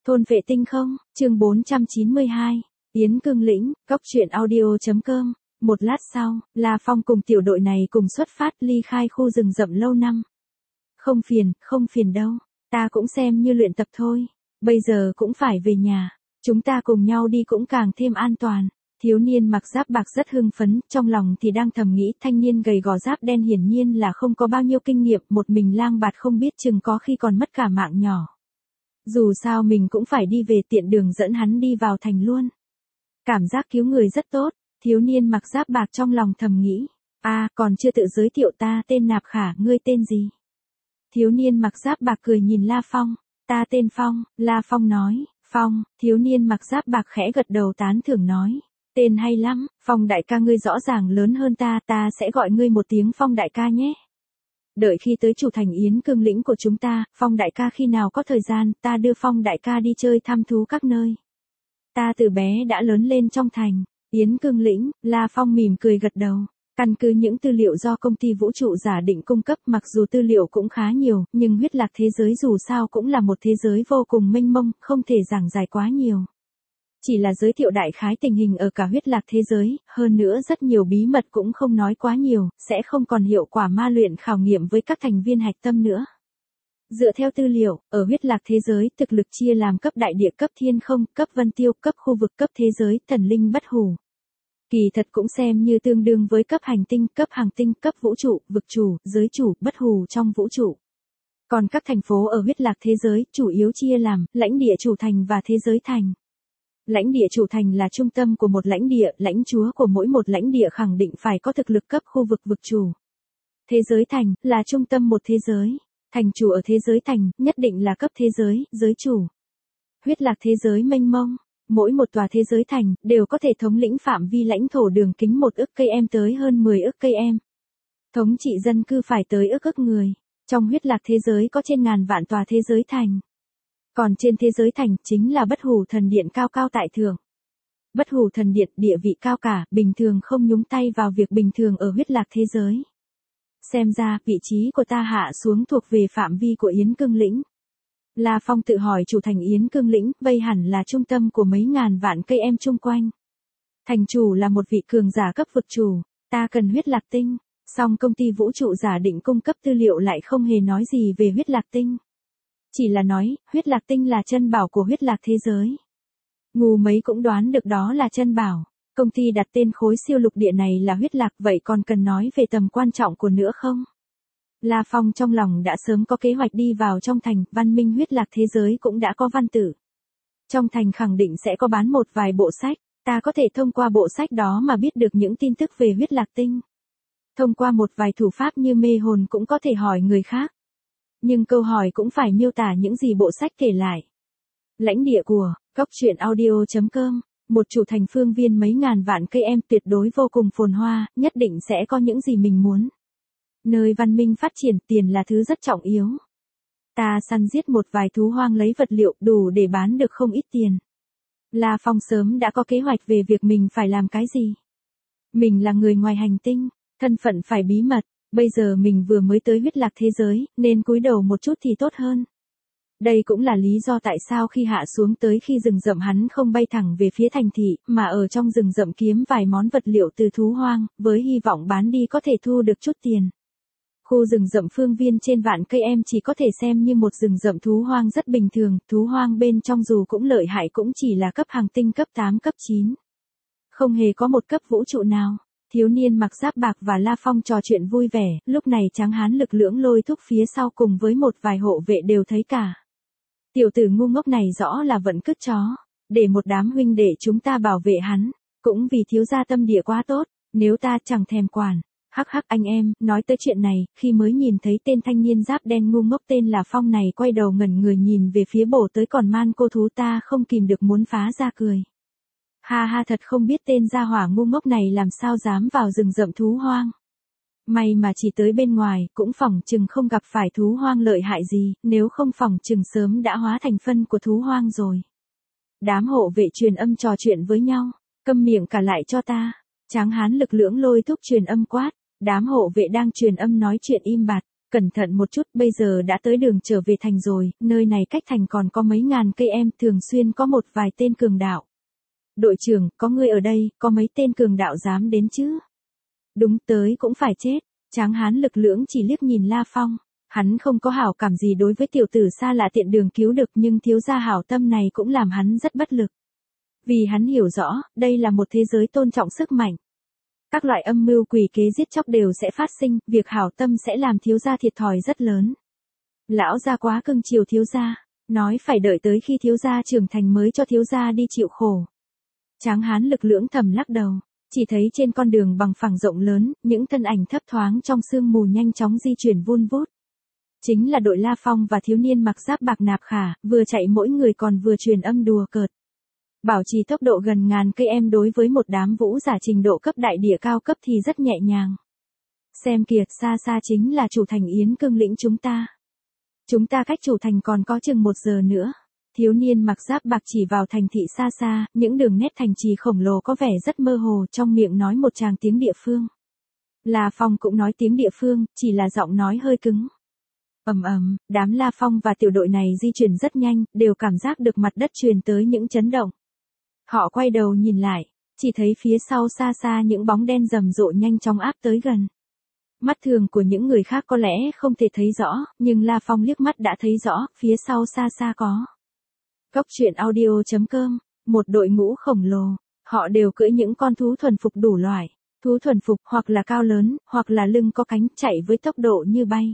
Thôn vệ tinh không, chương 492, Yến Cương Lĩnh, Cóc truyện audio.com. Một lát sau, La Phong cùng tiểu đội này cùng xuất phát ly khai khu rừng rậm lâu năm. Không phiền đâu, ta cũng xem như luyện tập thôi, bây giờ cũng phải về nhà, chúng ta cùng nhau đi cũng càng thêm an toàn. Thiếu niên mặc giáp bạc rất hưng phấn, trong lòng thì đang thầm nghĩ thanh niên gầy gò giáp đen hiển nhiên là không có bao nhiêu kinh nghiệm, một mình lang bạt không biết chừng có khi còn mất cả mạng nhỏ. Dù sao mình cũng phải đi về, tiện đường dẫn hắn đi vào thành luôn. Cảm giác cứu người rất tốt, thiếu niên mặc giáp bạc trong lòng thầm nghĩ. Còn chưa tự giới thiệu, ta tên Nạp Khả, ngươi tên gì? Thiếu niên mặc giáp bạc cười nhìn La Phong. Ta tên Phong, La Phong nói. Phong, thiếu niên mặc giáp bạc khẽ gật đầu tán thưởng nói. Tên hay lắm, Phong đại ca, ngươi rõ ràng lớn hơn ta, ta sẽ gọi ngươi một tiếng Phong đại ca nhé. Đợi khi tới chủ thành Yến Cương Lĩnh của chúng ta, Phong đại ca khi nào có thời gian, ta đưa Phong đại ca đi chơi thăm thú các nơi. Ta từ bé đã lớn lên trong thành Yến Cương Lĩnh. La Phong mỉm cười gật đầu. Căn cứ những tư liệu do công ty vũ trụ giả định cung cấp, mặc dù tư liệu cũng khá nhiều, nhưng huyết lạc thế giới dù sao cũng là một thế giới vô cùng mênh mông, không thể giảng giải quá nhiều. Chỉ là giới thiệu đại khái tình hình ở cả huyết lạc thế giới, hơn nữa rất nhiều bí mật cũng không nói quá nhiều, sẽ không còn hiệu quả ma luyện khảo nghiệm với các thành viên hạch tâm nữa. Dựa theo tư liệu, ở huyết lạc thế giới, thực lực chia làm cấp đại địa, cấp thiên không, cấp vân tiêu, cấp khu vực, cấp thế giới, thần linh bất hủ. Kỳ thật cũng xem như tương đương với cấp hành tinh, cấp hàng tinh, cấp vũ trụ, vực chủ, giới chủ, bất hủ trong vũ trụ. Còn các thành phố ở huyết lạc thế giới, chủ yếu chia làm lãnh địa chủ thành và thế giới thành. Lãnh địa chủ thành là trung tâm của một lãnh địa, lãnh chúa của mỗi một lãnh địa khẳng định phải có thực lực cấp khu vực, vực chủ. Thế giới thành là trung tâm một thế giới. Thành chủ ở thế giới thành nhất định là cấp thế giới, giới chủ. Huyết lạc thế giới mênh mông, mỗi một tòa thế giới thành đều có thể thống lĩnh phạm vi lãnh thổ đường kính 1 ức cây em tới hơn 10 ức cây em. Thống trị dân cư phải tới ức người. Trong huyết lạc thế giới có trên ngàn vạn tòa thế giới thành. Còn trên thế giới thành chính là bất hủ thần điện cao cao tại thượng. Bất hủ thần điện địa vị cao cả, bình thường không nhúng tay vào việc bình thường ở huyết lạc thế giới. Xem ra, vị trí của ta hạ xuống thuộc về phạm vi của Yến Cương Lĩnh. La Phong tự hỏi chủ thành Yến Cương Lĩnh, vây hẳn là trung tâm của mấy ngàn vạn cây em chung quanh. Thành chủ là một vị cường giả cấp vực chủ, ta cần huyết lạc tinh, song công ty vũ trụ giả định cung cấp tư liệu lại không hề nói gì về huyết lạc tinh. Chỉ là nói, huyết lạc tinh là chân bảo của huyết lạc thế giới. Ngu mấy cũng đoán được đó là chân bảo. Công ty đặt tên khối siêu lục địa này là huyết lạc, vậy còn cần nói về tầm quan trọng của nữa không? La Phong trong lòng đã sớm có kế hoạch đi vào trong thành, văn minh huyết lạc thế giới cũng đã có văn tử. Trong thành khẳng định sẽ có bán một vài bộ sách, ta có thể thông qua bộ sách đó mà biết được những tin tức về huyết lạc tinh. Thông qua một vài thủ pháp như mê hồn cũng có thể hỏi người khác. Nhưng câu hỏi cũng phải miêu tả những gì bộ sách kể lại. Lãnh địa của Cóc truyện audio.com. Một chủ thành phương viên mấy ngàn vạn cây em tuyệt đối vô cùng phồn hoa, nhất định sẽ có những gì mình muốn. Nơi văn minh phát triển, tiền là thứ rất trọng yếu. Ta săn giết một vài thú hoang lấy vật liệu đủ để bán được không ít tiền. La Phong sớm đã có kế hoạch về việc mình phải làm cái gì. Mình là người ngoài hành tinh, thân phận phải bí mật, bây giờ mình vừa mới tới huyết lạc thế giới, nên cúi đầu một chút thì tốt hơn. Đây cũng là lý do tại sao khi hạ xuống tới khi rừng rậm hắn không bay thẳng về phía thành thị, mà ở trong rừng rậm kiếm vài món vật liệu từ thú hoang, với hy vọng bán đi có thể thu được chút tiền. Khu rừng rậm phương viên trên vạn cây em chỉ có thể xem như một rừng rậm thú hoang rất bình thường, thú hoang bên trong dù cũng lợi hại cũng chỉ là cấp hàng tinh, cấp 8, cấp 9. Không hề có một cấp vũ trụ nào. Thiếu niên mặc giáp bạc và La Phong trò chuyện vui vẻ, lúc này tráng hán lực lưỡng lôi thúc phía sau cùng với một vài hộ vệ đều thấy cả. Tiểu tử ngu ngốc này rõ là vẫn cứt chó, để một đám huynh đệ chúng ta bảo vệ hắn, cũng vì thiếu gia tâm địa quá tốt, nếu ta chẳng thèm quản. Hắc hắc anh em, nói tới chuyện này, khi mới nhìn thấy tên thanh niên giáp đen ngu ngốc tên là Phong này quay đầu ngẩn người nhìn về phía bổ tới còn man cô thú, ta không kìm được muốn phá ra cười. Ha thật không biết tên gia hỏa ngu ngốc này làm sao dám vào rừng rậm thú hoang. May mà chỉ tới bên ngoài, cũng phỏng chừng không gặp phải thú hoang lợi hại gì, nếu không phỏng chừng sớm đã hóa thành phân của thú hoang rồi. Đám hộ vệ truyền âm trò chuyện với nhau, câm miệng cả lại cho ta. Tráng hán lực lưỡng lôi thúc truyền âm quát, đám hộ vệ đang truyền âm nói chuyện im bặt, cẩn thận một chút, bây giờ đã tới đường trở về thành rồi, nơi này cách thành còn có mấy ngàn cây em, thường xuyên có một vài tên cường đạo. Đội trưởng, có người ở đây, có mấy tên cường đạo dám đến chứ? Đúng, tới cũng phải chết. Tráng hán lực lưỡng chỉ liếc nhìn La Phong. Hắn không có hảo cảm gì đối với tiểu tử xa lạ tiện đường cứu được, nhưng thiếu gia hảo tâm này cũng làm hắn rất bất lực. Vì hắn hiểu rõ, đây là một thế giới tôn trọng sức mạnh. Các loại âm mưu quỷ kế giết chóc đều sẽ phát sinh, việc hảo tâm sẽ làm thiếu gia thiệt thòi rất lớn. Lão gia quá cưng chiều thiếu gia, nói phải đợi tới khi thiếu gia trưởng thành mới cho thiếu gia đi chịu khổ. Tráng hán lực lưỡng thầm lắc đầu, chỉ thấy trên con đường bằng phẳng rộng lớn, những thân ảnh thấp thoáng trong sương mù nhanh chóng di chuyển vun vút. Chính là đội La Phong và thiếu niên mặc giáp bạc Nạp Khả, vừa chạy mỗi người còn vừa truyền âm đùa cợt. Bảo trì tốc độ gần ngàn cây em đối với một đám vũ giả trình độ cấp đại địa cao cấp thì rất nhẹ nhàng. Xem kìa, xa xa chính là chủ thành Yến Cương lĩnh chúng ta. Chúng ta cách chủ thành còn có chừng 1 giờ nữa. Thiếu niên mặc giáp bạc chỉ vào thành thị xa xa, những đường nét thành trì khổng lồ có vẻ rất mơ hồ, trong miệng nói một tràng tiếng địa phương. La Phong cũng nói tiếng địa phương, chỉ là giọng nói hơi cứng. Đám La Phong và tiểu đội này di chuyển rất nhanh, đều cảm giác được mặt đất truyền tới những chấn động. Họ quay đầu nhìn lại, chỉ thấy phía sau xa xa những bóng đen rầm rộ nhanh chóng áp tới gần. Mắt thường của những người khác có lẽ không thể thấy rõ, nhưng La Phong liếc mắt đã thấy rõ, phía sau xa xa có. Cốc truyện audio.com, một đội ngũ khổng lồ, họ đều cưỡi những con thú thuần phục đủ loại, thú thuần phục hoặc là cao lớn, hoặc là lưng có cánh, chạy với tốc độ như bay.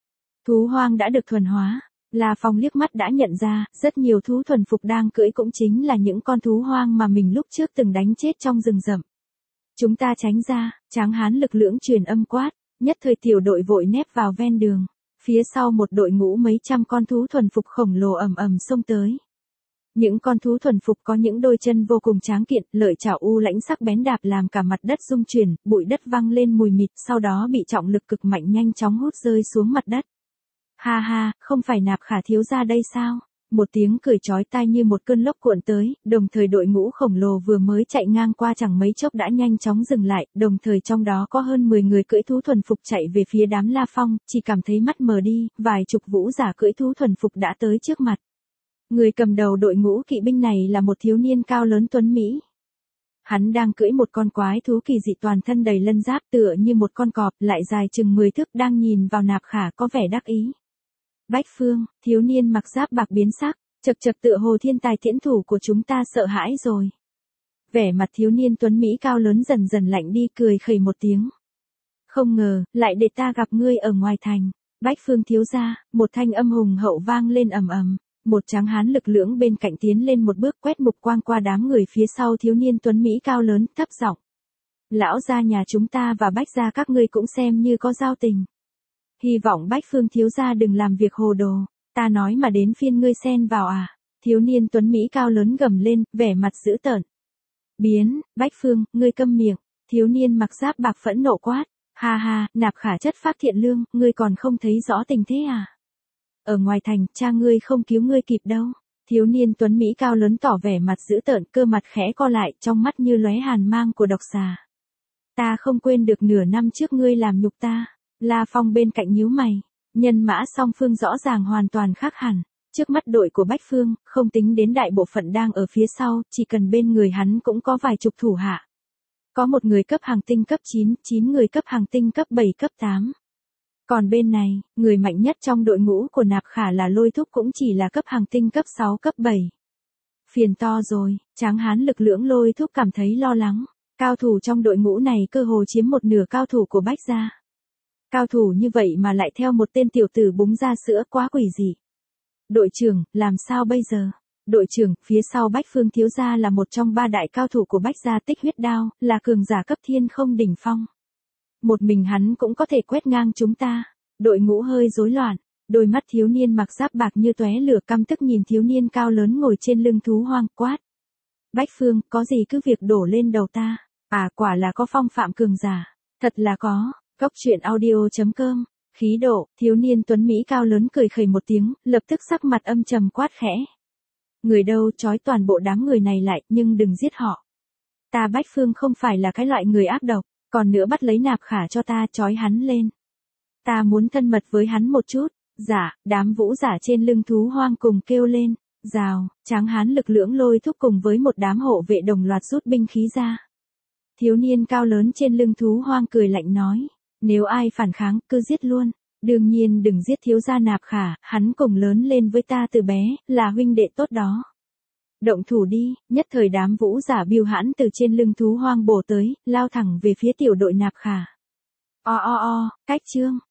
Thú hoang đã được thuần hóa, La Phong liếc mắt đã nhận ra, rất nhiều thú thuần phục đang cưỡi cũng chính là những con thú hoang mà mình lúc trước từng đánh chết trong rừng rậm. Chúng ta tránh ra, tráng hán lực lưỡng truyền âm quát, nhất thời tiểu đội vội nép vào ven đường, phía sau một đội ngũ mấy trăm con thú thuần phục khổng lồ ầm xông tới. Những con thú thuần phục có những đôi chân vô cùng tráng kiện, lợi chảo u lãnh sắc bén đạp làm cả mặt đất rung chuyển, bụi đất văng lên mùi mịt, sau đó bị trọng lực cực mạnh nhanh chóng hút rơi xuống mặt đất. Ha ha, không phải Nạp Khả thiếu gia đây sao? Một tiếng cười chói tai như một cơn lốc cuộn tới, đồng thời đội ngũ khổng lồ vừa mới chạy ngang qua chẳng mấy chốc đã nhanh chóng dừng lại, đồng thời trong đó có hơn 10 người cưỡi thú thuần phục chạy về phía đám La Phong, chỉ cảm thấy mắt mờ đi, vài chục vũ giả cưỡi thú thuần phục đã tới trước mặt. Người cầm đầu đội ngũ kỵ binh này là một thiếu niên cao lớn tuấn Mỹ. Hắn đang cưỡi một con quái thú kỳ dị toàn thân đầy lân giáp tựa như một con cọp, lại dài chừng 10 thước, đang nhìn vào Nạp Khả có vẻ đắc ý. Bách Phương, thiếu niên mặc giáp bạc biến sắc, chật tựa hồ thiên tài tiễn thủ của chúng ta sợ hãi rồi. Vẻ mặt thiếu niên tuấn Mỹ cao lớn dần dần lạnh đi, cười khẩy một tiếng. Không ngờ, lại để ta gặp ngươi ở ngoài thành. Bách Phương thiếu gia, một thanh âm hùng hậu vang lên ầm. Một tráng hán lực lưỡng bên cạnh tiến lên một bước, quét mục quang qua đám người phía sau thiếu niên tuấn Mỹ cao lớn, thấp giọng. Lão gia nhà chúng ta và Bách gia các ngươi cũng xem như có giao tình. Hy vọng Bách Phương thiếu gia đừng làm việc hồ đồ, ta nói mà đến phiên ngươi xen vào à? Thiếu niên tuấn Mỹ cao lớn gầm lên, vẻ mặt dữ tợn. Biến, Bách Phương, ngươi câm miệng. Thiếu niên mặc giáp bạc phẫn nộ quát. Ha ha, Nạp Khả chất phác thiện lương, ngươi còn không thấy rõ tình thế à? Ở ngoài thành, cha ngươi không cứu ngươi kịp đâu. Thiếu niên tuấn Mỹ cao lớn tỏ vẻ mặt dữ tợn, cơ mặt khẽ co lại, trong mắt như lóe hàn mang của độc xà. Ta không quên được nửa năm trước ngươi làm nhục ta. La Phong bên cạnh nhíu mày, nhân mã song phương rõ ràng hoàn toàn khác hẳn. Trước mắt đội của Bách Phương, không tính đến đại bộ phận đang ở phía sau, chỉ cần bên người hắn cũng có vài chục thủ hạ. Có một người cấp hàng tinh cấp 9, 9 người cấp hàng tinh cấp 7 cấp 8. Còn bên này, người mạnh nhất trong đội ngũ của Nạp Khả là Lôi Thúc, cũng chỉ là cấp hàng tinh cấp 6 cấp 7. Phiền to rồi, tráng hán lực lưỡng Lôi Thúc cảm thấy lo lắng. Cao thủ trong đội ngũ này cơ hồ chiếm một nửa cao thủ của Bách gia. Cao thủ như vậy mà lại theo một tên tiểu tử búng ra sữa, quá quỷ dị. Đội trưởng, làm sao bây giờ? Đội trưởng, phía sau Bách Phương thiếu gia là một trong 3 đại cao thủ của Bách gia Tích Huyết Đao, là cường giả cấp thiên không đỉnh phong. Một mình hắn cũng có thể quét ngang chúng ta. Đội ngũ hơi rối loạn, đôi mắt thiếu niên mặc giáp bạc như tóe lửa căm tức nhìn thiếu niên cao lớn ngồi trên lưng thú hoang, quát. Bách Phương, có gì cứ việc đổ lên đầu ta. À, quả là có phong phạm cường giả. Thật là có. Cốc truyện audio.com, khí độ, thiếu niên tuấn Mỹ cao lớn cười khẩy một tiếng, lập tức sắc mặt âm trầm quát khẽ. Người đâu, trói toàn bộ đám người này lại, nhưng đừng giết họ. Ta Bách Phương không phải là cái loại người ác độc, còn nữa bắt lấy Nạp Khả cho ta, trói hắn lên. Ta muốn thân mật với hắn một chút. Dạ, đám vũ giả trên lưng thú hoang cùng kêu lên. Rào, tráng hán lực lưỡng lôi thúc cùng với một đám hộ vệ đồng loạt rút binh khí ra. Thiếu niên cao lớn trên lưng thú hoang cười lạnh nói. Nếu ai phản kháng, cứ giết luôn. Đương nhiên đừng giết thiếu gia Nạp Khả, hắn cùng lớn lên với ta từ bé, là huynh đệ tốt đó. Động thủ đi, nhất thời đám vũ giả biêu hãn từ trên lưng thú hoang bổ tới, lao thẳng về phía tiểu đội Nạp Khả. Cách chương.